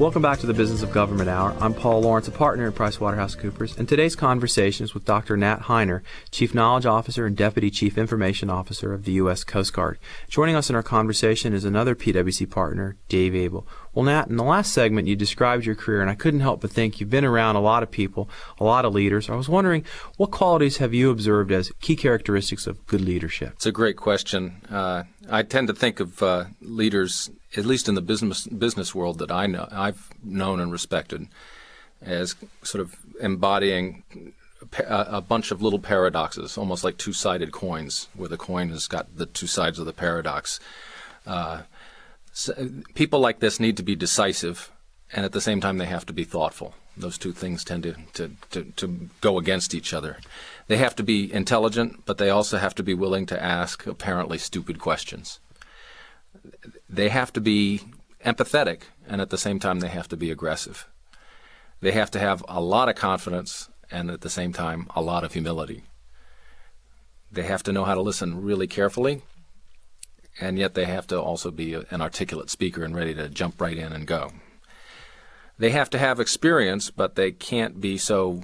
Welcome back to the Business of Government Hour. I'm Paul Lawrence, a partner at PricewaterhouseCoopers, and today's conversation is with Dr. Nat Heiner, Chief Knowledge Officer and Deputy Chief Information Officer of the U.S. Coast Guard. Joining us in our conversation is another PwC partner, Dave Abel. Well, Nat, in the last segment, you described your career, and I couldn't help but think you've been around a lot of people, a lot of leaders. I was wondering, what qualities have you observed as key characteristics of good leadership? It's a great question. I tend to think of leaders, at least in the business world that I've known and respected, as sort of embodying a bunch of little paradoxes, almost like two-sided coins, where the coin has got the two sides of the paradox. People like this need to be decisive, and at the same time they have to be thoughtful. Those two things tend to go against each other. They have to be intelligent, but they also have to be willing to ask apparently stupid questions. They have to be empathetic, and at the same time they have to be aggressive. They have to have a lot of confidence, and at the same time a lot of humility. They have to know how to listen really carefully, and yet they have to also be an articulate speaker and ready to jump right in and go. They have to have experience, but they can't be so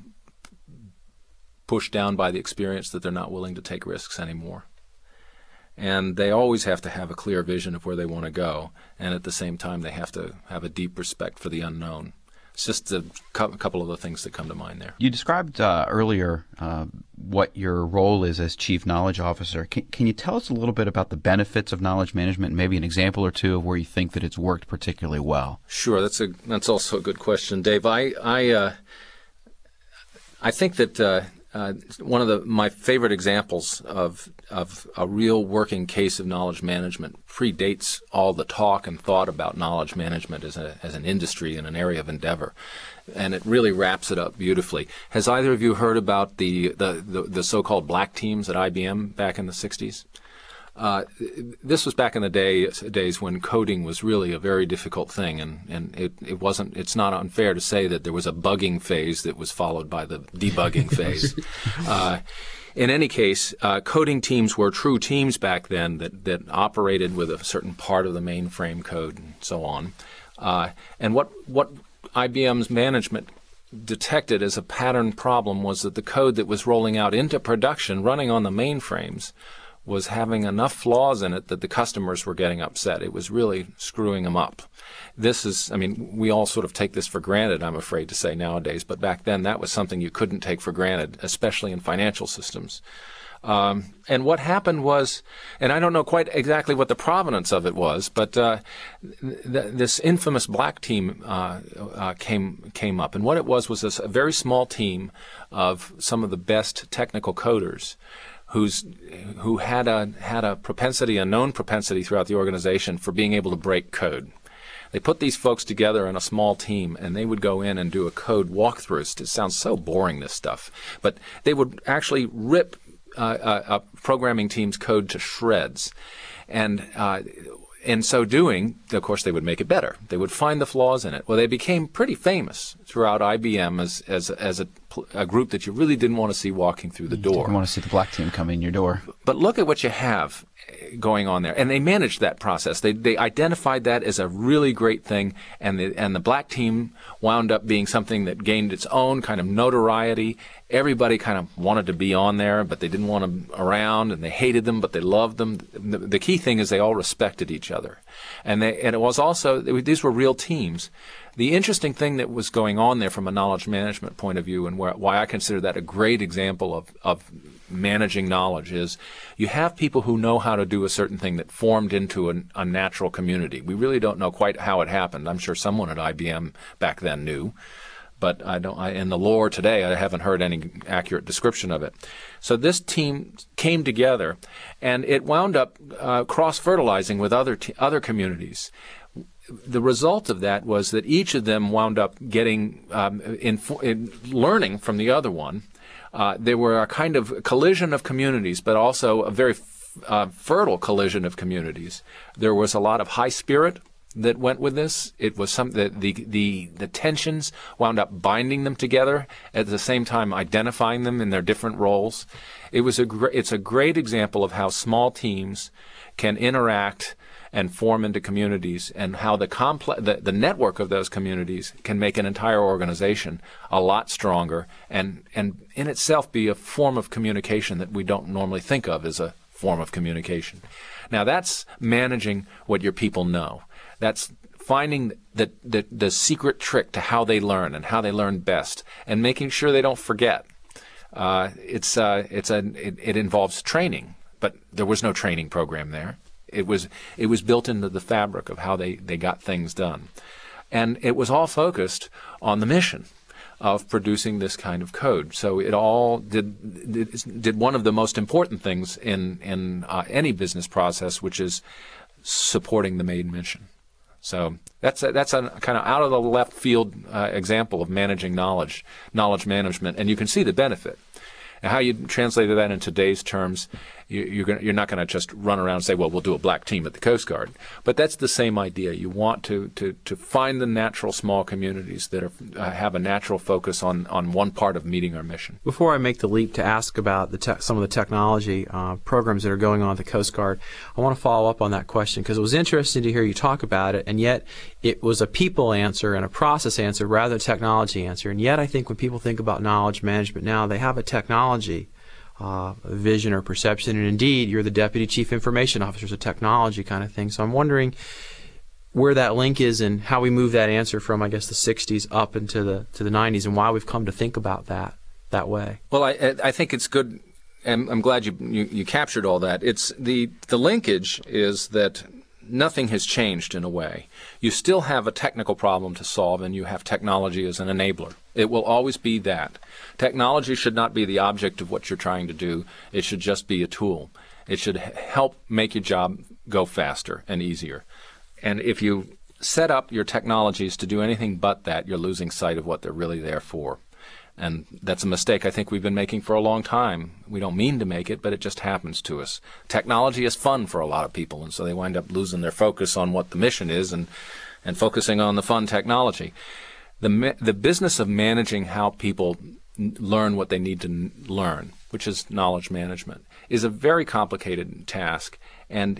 pushed down by the experience that they're not willing to take risks anymore. And they always have to have a clear vision of where they want to go, and at the same time they have to have a deep respect for the unknown. It's just a couple of the things that come to mind there. You described earlier what your role is as Chief Knowledge Officer. Can you tell us a little bit about the benefits of knowledge management, maybe an example or two of where you think that it's worked particularly well? Sure, that's also a good question, Dave. I think that one of my favorite examples of a real working case of knowledge management predates all the talk and thought about knowledge management as an industry and an area of endeavor, and it really wraps it up beautifully. Has either of you heard about the so-called black teams at IBM back in the 60s? This was back in the days when coding was really a very difficult thing, and it's not unfair to say that there was a bugging phase that was followed by the debugging phase. In any case, coding teams were true teams back then that operated with a certain part of the mainframe code and so on. And what IBM's management detected as a pattern problem was that the code that was rolling out into production, running on the mainframes, was having enough flaws in it that the customers were getting upset. It was really screwing them up. We all sort of take this for granted, I'm afraid to say nowadays, but back then that was something you couldn't take for granted, especially in financial systems. And what happened was, and I don't know quite exactly what the provenance of it was, but this infamous black team came up. And what it was this a very small team of some of the best technical coders who had a propensity, a known propensity throughout the organization for being able to break code. They put these folks together in a small team, and they would go in and do a code walkthrough. It sounds so boring, this stuff. But they would actually rip a programming team's code to shreds. And in so doing, of course, they would make it better. They would find the flaws in it. Well, they became pretty famous throughout IBM as a group that you really didn't want to see walking through the door. You didn't want to see the black team come in your door. But look at what you have going on there. And they managed that process. They identified that as a really great thing, and the black team wound up being something that gained its own kind of notoriety. Everybody kind of wanted to be on there, but they didn't want them around, and they hated them, but they loved them. The key thing is they all respected each other. And it was also, these were real teams. The interesting thing that was going on there from a knowledge management point of view, and why I consider that a great example of managing knowledge, is you have people who know how to do a certain thing that formed into a natural community. We really don't know quite how it happened. I'm sure someone at IBM back then knew, but in the lore today, I haven't heard any accurate description of it. So this team came together, and it wound up cross-fertilizing with other communities. The result of that was that each of them wound up getting in learning from the other one. There were a kind of collision of communities, but also a very fertile collision of communities. There was a lot of high spirit that went with this. It was the tensions wound up binding them together, at the same time identifying them in their different roles. It's a great example of how small teams can interact and form into communities, and how the network of those communities can make an entire organization a lot stronger and in itself be a form of communication that we don't normally think of as a form of communication. Now that's managing what your people know. That's finding the secret trick to how they learn and how they learn best, and making sure they don't forget. It involves training, but there was no training program there. It was built into the fabric of how they got things done, and it was all focused on the mission of producing this kind of code. So it all did one of the most important things in any business process, which is supporting the main mission. So that's a kind of out of the left field example of managing knowledge management, and you can see the benefit. And how you translate that in today's terms, you're not going to just run around and say, well, we'll do a black team at the Coast Guard. But that's the same idea. You want to find the natural small communities that have a natural focus on one part of meeting our mission. Before I make the leap to ask about some of the technology programs that are going on at the Coast Guard, I want to follow up on that question because it was interesting to hear you talk about it, and yet it was a people answer and a process answer rather than a technology answer. And yet I think when people think about knowledge management now, they have a technology vision or perception, and indeed you're the Deputy Chief Information Officer, it's a technology kind of thing. So I'm wondering where that link is and how we move that answer from, I guess, the 60s up into the 90s, and why we've come to think about that way. Well, I think it's good, and I'm glad you captured all that. It's the linkage is that nothing has changed in a way. You still have a technical problem to solve, and you have technology as an enabler. It will always be that. Technology should not be the object of what you're trying to do. It should just be a tool. It should help make your job go faster and easier. And if you set up your technologies to do anything but that, you're losing sight of what they're really there for. And that's a mistake I think we've been making for a long time. We don't mean to make it, but it just happens to us. Technology is fun for a lot of people, and so they wind up losing their focus on what the mission is and focusing on the fun technology. The business of managing how people learn what they need to learn, which is knowledge management, is a very complicated task. And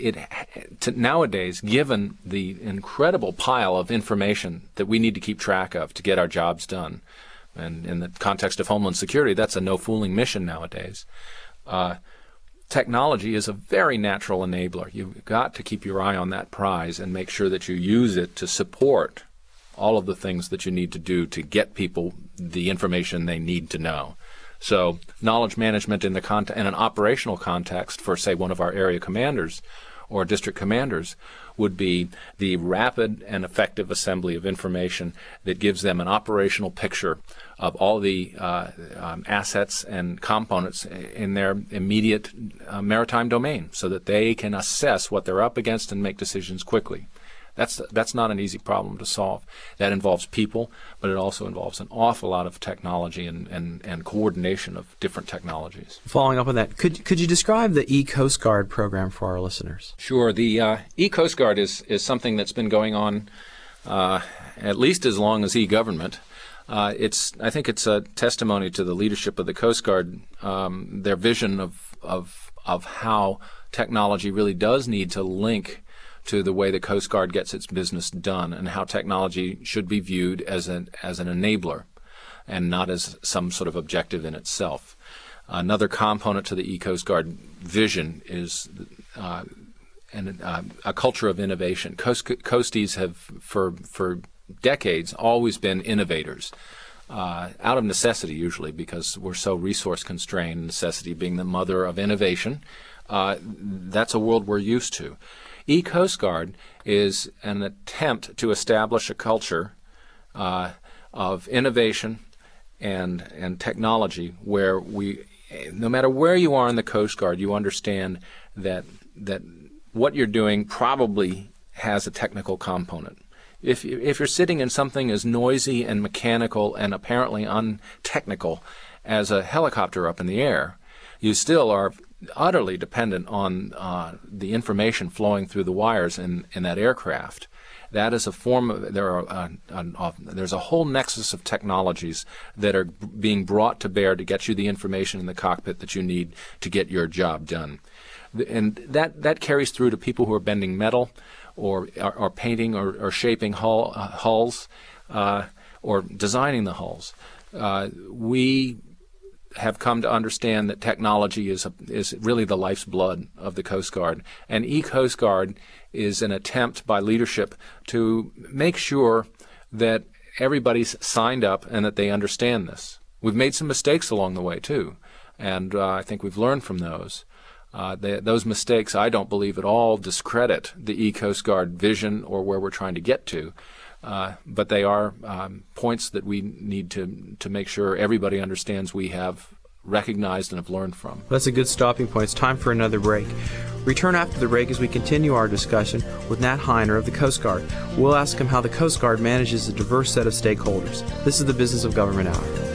nowadays, given the incredible pile of information that we need to keep track of to get our jobs done, and in the context of Homeland Security, that's a no-fooling mission nowadays. Technology is a very natural enabler. You've got to keep your eye on that prize and make sure that you use it to support all of the things that you need to do to get people the information they need to know. So knowledge management in an operational context for, say, one of our area commanders or district commanders would be the rapid and effective assembly of information that gives them an operational picture of all the assets and components in their immediate maritime domain so that they can assess what they're up against and make decisions quickly. That's not an easy problem to solve. That involves people, but it also involves an awful lot of technology and coordination of different technologies. Following up on that, could you describe the e-Coast Guard program for our listeners? Sure. The e-Coast Guard is something that's been going on at least as long as e-government. I think it's a testimony to the leadership of the Coast Guard, their vision of how technology really does need to link to the way the Coast Guard gets its business done, and how technology should be viewed as an enabler and not as some sort of objective in itself. Another component to the e-Coast Guard vision is a culture of innovation. Coasties have, for decades, always been innovators, out of necessity usually, because we're so resource constrained, necessity being the mother of innovation. That's a world we're used to. E-Coast Guard is an attempt to establish a culture of innovation and technology where no matter where you are in the Coast Guard, you understand that what you're doing probably has a technical component. If you're sitting in something as noisy and mechanical and apparently untechnical as a helicopter up in the air, you still are utterly dependent on the information flowing through the wires in that aircraft. That is a form of, there's a whole nexus of technologies that are being brought to bear to get you the information in the cockpit that you need to get your job done. And that carries through to people who are bending metal or are painting or shaping hulls or designing the hulls. We have come to understand that technology is really the life's blood of the Coast Guard. And eCoast Guard is an attempt by leadership to make sure that everybody's signed up and that they understand this. We've made some mistakes along the way, too, and I think we've learned from those. Those mistakes, I don't believe at all, discredit the eCoast Guard vision or where we're trying to get to. But they are points that we need to make sure everybody understands we have recognized and have learned from. That's a good stopping point. It's time for another break. Return after the break as we continue our discussion with Nat Heiner of the Coast Guard. We'll ask him how the Coast Guard manages a diverse set of stakeholders. This is the Business of Government Hour.